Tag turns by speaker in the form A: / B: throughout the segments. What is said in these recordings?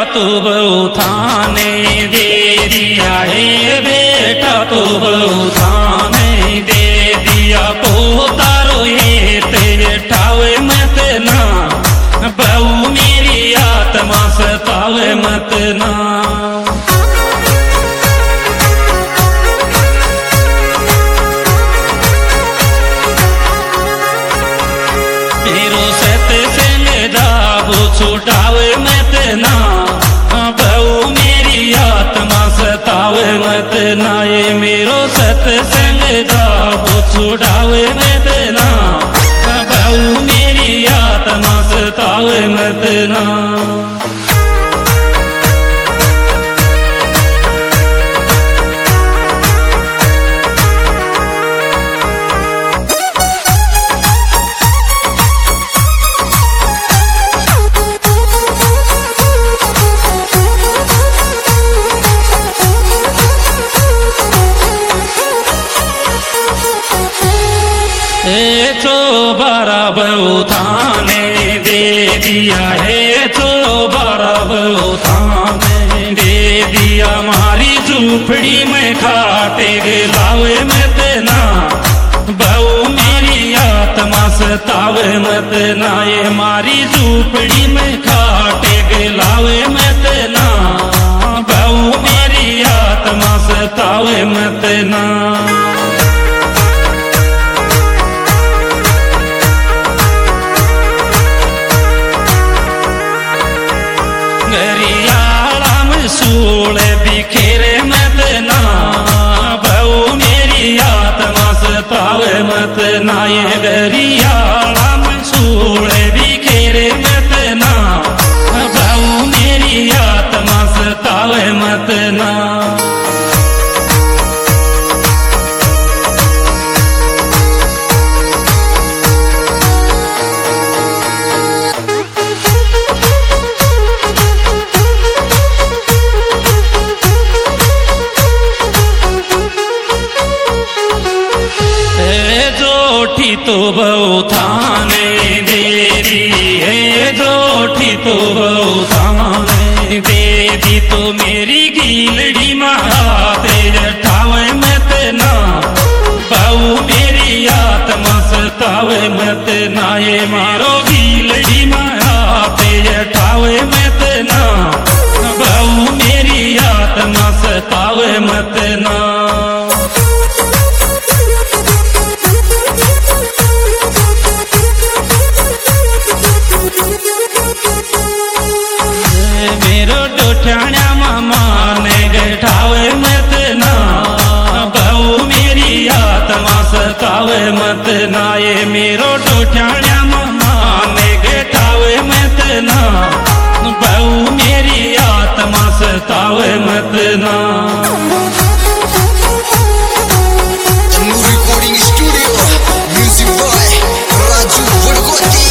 A: तो बहु थाने दे दिया है, बेटा तो बहु थाने दे दिया। पोतारो ये ते ठावे मत ना, बहु मेरी आत्मा सतावे मत ना। मेरो सत्संग दाबो छुटावे मत ना, बहु मेरी आत्मा सतावे मत ना। ये मेरो सत्संग दाबो छुटावे मत ना, बहु मेरी आत्मा सतावे मत ना। तो बारा बहु थाने दे दिया है, तो बारा बहु थाने दे दिया। मारी झूपड़ी में खाटे गिलावे मत ना, बहु मेरी आत्मा सतावे मत ना। ये मारी झूपड़ी में खाटे गिलावे मत ना, बहु मेरी आत्मा सतावे मत ना। सूल बिखेरे मत ना, बहु मेरी आत्मा सतावे मत ना। ये गरियाला में सूल बिखेरे मत ना, बहु मेरी आत्मा सतावे मत ना। तो बहु थाने दे दी है, जोठी तो बहु थाने दे दी। तो मेरी गीलड़ी महाते जठावे मत ना, बहु मेरी आत्मा सतावे मत ना। ये मारो गीलड़ी महाते जठावे मत ना, बहु मेरी आत्मा सतावे मत ना। मेरो डोठाण्या मामा ने गठावे मत ना, बहु मेरी आत्मा सतावे मत ना। ये मेरो डोठाण्या मामा ने गठावे मत ना, बहु मेरी आत्मा सतावे मत ना।
B: Recording studio music boy Raju Vadgoti.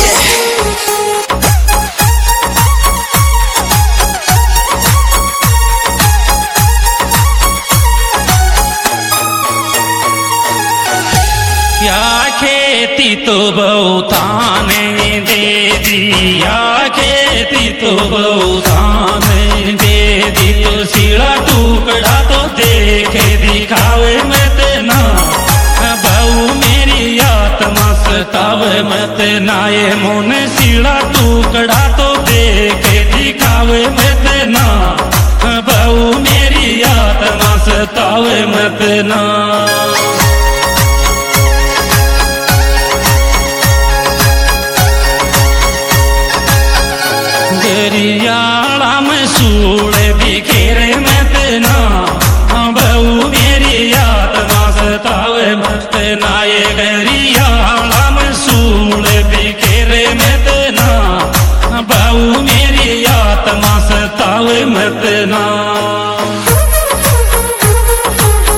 A: खेती तो बहु थाने दे दिया, खेती तो बहु थाने दे दी। तो सीढ़ा टुकड़ा तो देखे दिखावे मत ना, बहु मेरी आत्मा सतावे मत ना। ये मोन सीढ़ा टुकड़ा तो देखे दिखावे मत ना, बहु मेरी आत्मा सतावे मत ना। गरियाला में सूल